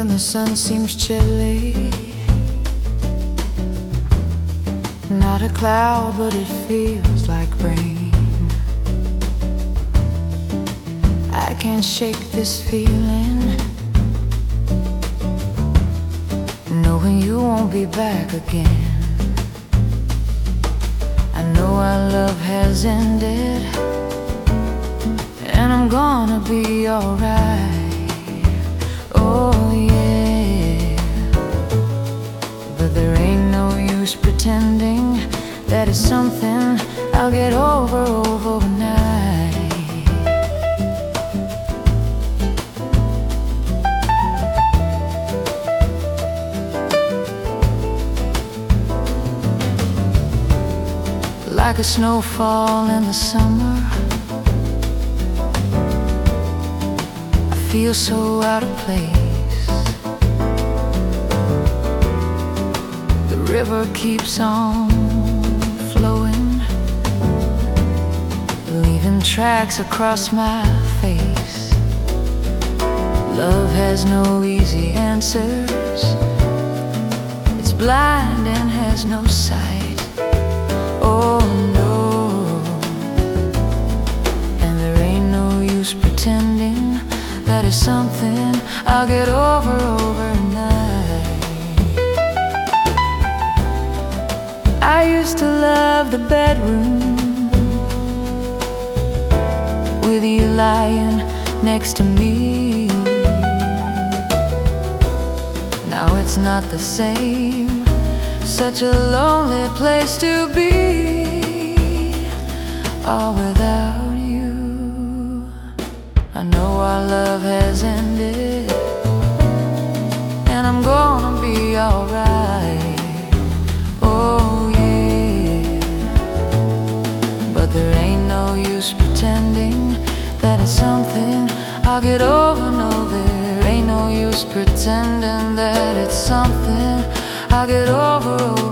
and the sun seems chilly. Not a cloud, but it feels like rain. I can't shake this feeling, knowing you won't be back again. I know our love has ended, and I'm gonna be alright. Oh yeah, but there ain't no use pretending that it's something I'll get over overnight. Like a snowfall in the summer, I feel so out of place. The river keeps on flowing, leaving tracks across my face. Love has no easy answers, it's blind and has no sight. Oh no, and there ain't no use pretending that it's something I'll get over overnight. I used to love the bedroom with you lying next to me. Now it's not the same, such a lonely place to be, all without you. I know our love has ended, and I'm gonna be alright. Oh yeah, but there ain't no use pretending that it's something I'll get over. No, there ain't no use pretending that it's something I'll get over.